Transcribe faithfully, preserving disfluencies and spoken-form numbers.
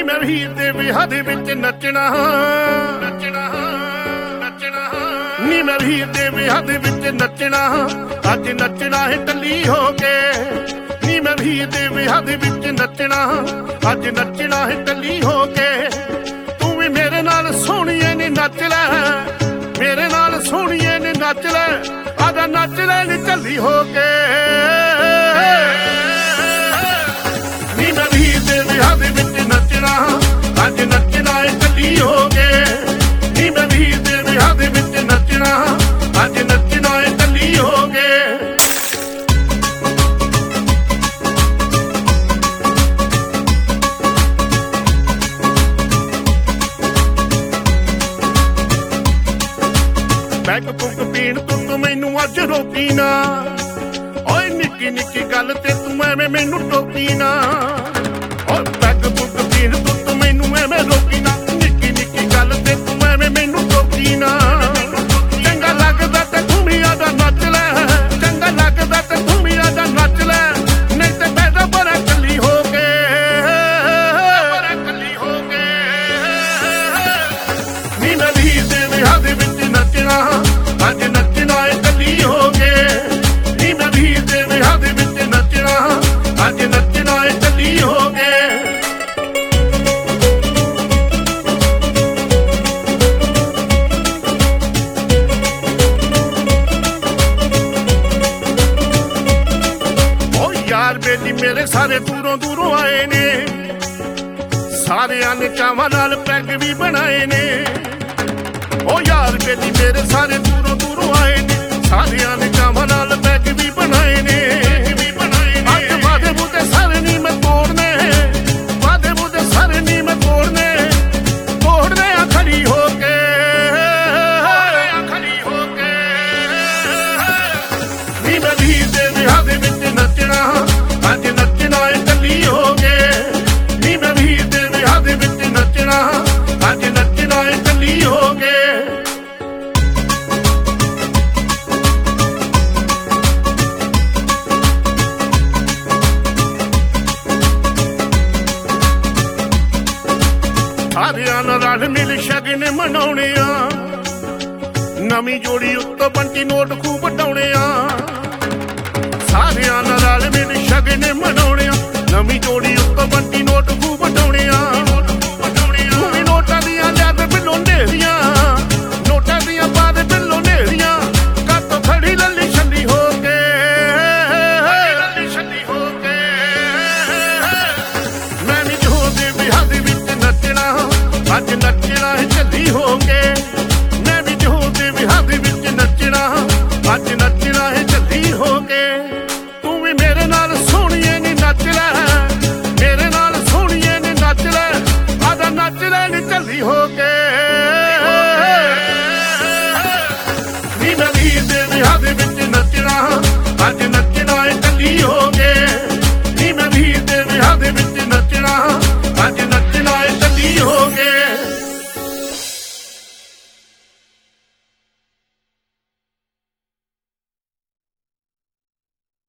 ਮੈਂ ਵੀਰ ਦੇ ਵਿਆਹ ਦੇ ਵਿੱਚ ਨੱਚਣਾ ਨੱਚਣਾ ਨੱਚਣਾ ਨੀ ਮੈਂ ਵੀਰ ਦੇ ਵਿਆਹ ਦੇ ਵਿੱਚ ਨੱਚਣਾ ਅੱਜ ਨੱਚਣਾ ਹੈ ਟੱਲੀ ਹੋ ਕੇ ਨੀ ਮੈਂ ਵੀਰ ਦੇ ਵਿਆਹ ਦੇ ਵਿੱਚ ਨੱਚਣਾ ਅੱਜ ਨੱਚਣਾ ਹੈ ਟੱਲੀ ਹੋ ਕੇ ਤੂੰ ਵੀ ਮੇਰੇ ਨਾਲ ਸੋਹਣੀਏ ਨੀ ਨੱਚ ਲੈ ਮੇਰੇ ਨਾਲ ਸੋਹਣੀਏ ਨੀ ਨੱਚ ਲੈ ਆਜਾ ਨੱਚ ਲੈ ਨੀ ਟੱਲੀ ਹੋ ਕੇ ਨੀ ਮੈਂ ਵੀਰ ਦੇ ਵਿਆਹ ਦੇ ਵਿੱਚ ਨੱਚਣਾ ਅੱਜ ਨੱਚਣਾ ਹੈ ਟੱਲੀ ਹੋ ਕੇ ਨੀ ਮੈਂ ਵੀਰ ਦੇ ਵਿਆਹ ਦੇ ਵਿੱਚ ਨੱਚਣਾ ਅੱਜ ਨੱਚਣਾ ਹੈ ਟੱਲੀ ਹੋ ਕੇ ਪੈਗ ਪੁੱਗ ਪੀਣ ਤੂੰ ਮੈਨੂੰ ਅੱਜ ਰੋਕੀ ਨਾ ਓਏ ਨਿੱਕੀ ਨਿੱਕੀ ਗੱਲ ਤੇ ਤੂੰ ਐਵੇਂ ਮੈਨੂੰ ਟੋਕੀ ਨਾ ਓਏ ਪੈਗ ਪੁੱਗ ਪੀਣ ਤੂੰ ਮੈਨੂੰ ਐਵੇਂ ਰੋਕੀ ਨਾ ਨਿੱਕੀ ਨਿੱਕੀ ਗੱਲ ਤੇ ਤੂੰ ਐਵੇਂ ਮੈਨੂੰ ਟੋਕੀ ਨਾ ਚੰਗਾ ਲੱਗਦਾ ਤੇ ਤੂੰ ਵੀ ਆਦਾ ਨੱਚ ਲੈ ਚੰਗਾ ਲੱਗਦਾ ਤੇ ਤੂੰ ਵੀ ਆਦਾ ਨੱਚ ਲੈ ਨਹੀਂ ਤੇ ਪੈਦਾ ਬੜਾ ਕੱਲੀ ਹੋ ਕੇ ਬੜਾ ਕੱਲੀ ਹੋ ਕੇ ਨੀ ਮੈਂ ਵੀਰ ਦੇ ਵਿਆਹ ਦੇ ਵਿੱਚ ਨੱਚਣਾ ਅੱਜ ਨੱਚਣਾ ਏ ਕੱਲੀ ਹੋ ਕੇ ਨੀ ਮੈਂ ਵੀਰ ਦੇ ਵਿਆਹ ਦੇ ਵਿੱਚ ਨੱਚਣਾ ਅੱਜ ਨੱਚਣਾ ਏ ਕੱਲੀ ਹੋ ਕੇ ਓ ਯਾਰ ਬੇਲੀ ਮੇਰੇ ਸਾਰੇ ਦੂਰੋਂ ਦੂਰੋਂ ਆਏ ਨੇ ਸਾਰਿਆਂ ਨੇ ਚਾਵਾਂ ਨਾਲ ਪੈਗ ਵੀ ਬਣਾਏ ਨੇ ਓ ਯਾਰ ਬੇਲੀ ਮੇਰੇ ਸਾਰੇ ਦੂਰੋਂ ਦੂਰੋਂ ਆਏ ਨੇ ਸਾਰਿਆਂ ਨੇ ਚਾਵਾਂ ਨਾਲ ਪੈਗ ਵੀ ਬਣਾਏ ਨੇ ਵੀ ਬਣਾਏ ਨੇ ਅੱਜ ਵਾਦੇ ਬੁੱਧੇ ਸਾਰੇ ਨੀ ਮੈਂ ਤੋੜਨੇ ਵਾਦੇ ਬੁੱਧੇ ਸਾਰੇ ਨੀ ਮੈਂ ਤੋੜਨੇ ਤੋੜਨੇ ਆ ਖੜੀ ਹੋ ਕੇ ਆ ਖੜੀ ਹੋ ਕੇ ਨੀ ਮੈਂ ਵੀਰ ਦੇ ਵਿਆਹ ਦੇ ਵਿੱਚ ਨੱਚਣਾ ਅੱਜ ਨੱਚਣਾ ਏ ਟੱਲੀ ਹੋ ਕੇ ਨੀ ਮੈਂ ਵੀਰ ਦੇ ਵਿਆਹ ਦੇ ਵਿੱਚ ਨੱਚਣਾ ਅੱਜ ਨੱਚਣਾ ਏ ਟੱਲੀ ਹੋ ਕੇ ਸਾਰਿਆਂ ਨਾਲ ਰਲ ਮਿਲ ਸ਼ਗਨ ਮਨਾਉਣੇ ਆ ਨਵੀਂ ਜੋੜੀ ਉੱਤੋਂ ਬੰਟੀ ਨੋਟ ਖੂਬ ਵਟਾਉਣੇ ਆ ਸਾਰਿਆਂ ਨਾਲ ਰਲ ਮਿਲ ਸ਼ਗਨ ਮਨਾਉਣੇ ਆ ਨਵੀਂ ਜੋੜੀ ਉੱਤੋਂ ਬੰਟੀ ਨੋਟ ਖੂਬ ਵਟਾਉਣੇ ਆ ਤੂੰ ਵੀ ਨੋਟਾਂ ਦੀਆਂ ਲਿਆਦ ਬਿੱਲੋਂ ਨੇਰੀਆਂ ਨੋਟਾਂ ਦੀਆਂ ਬਾਦ ਬਿੱਲੋਂ ਨੇਰੀਆਂ ਕਾਤੋਂ ਖੜੀ ਲੱਲੀ ਛੱਲੀ ਹੋ ਕੇ ਲੱਲੀ ਛੱਲੀ ਹੋ ਕੇ ਮੈਂ ਵੀ ਜੋ ਦੇ ਵਿਆਹ ਦੇ ਵਿੱਚ ਨੱਚਣਾ ਅੱਜ ਨੱਚਣਾ ਹੈ ਝੱਲੀ ਹੋ ਕੇ ਮੈਂ ਵੀ ਜੋ ਦੇ ਵਿਆਹ ਦੇ ਵਿੱਚ ਨੱਚਣਾ ਅੱਜ ਨੱਚਣਾ ਹੈ ਝੱਲੀ ਹੋ ਕੇ ਤੂੰ ਵੀ ਮੇਰੇ ਨਾਲ ਸੋਹਣੀਏ ਨੀ ਨੱਚ ਲੈ ਮੇਰੇ ਨਾਲ ਸੋਹਣੀਏ ਨੀ ਨੱਚ ਲੈ ਆਦਾ ਨੱਚ ਲੈ ਨੀ ਝੱਲੀ ਹੋ ਕੇ ਨੀ ਮੈਂ ਵੀਰ ਦੇ ਵਿਆਹ ਦੇ ਵਿੱਚ ਨੱਚਣਾ ਅੱਜ ਨੱਚਣਾ ਹੈ ਝੱਲੀ ਹੋ ਕੇ ਨੀ ਮੈਂ ਵੀਰ ਦੇ ਵਿਆਹ ਦੇ ਵਿੱਚ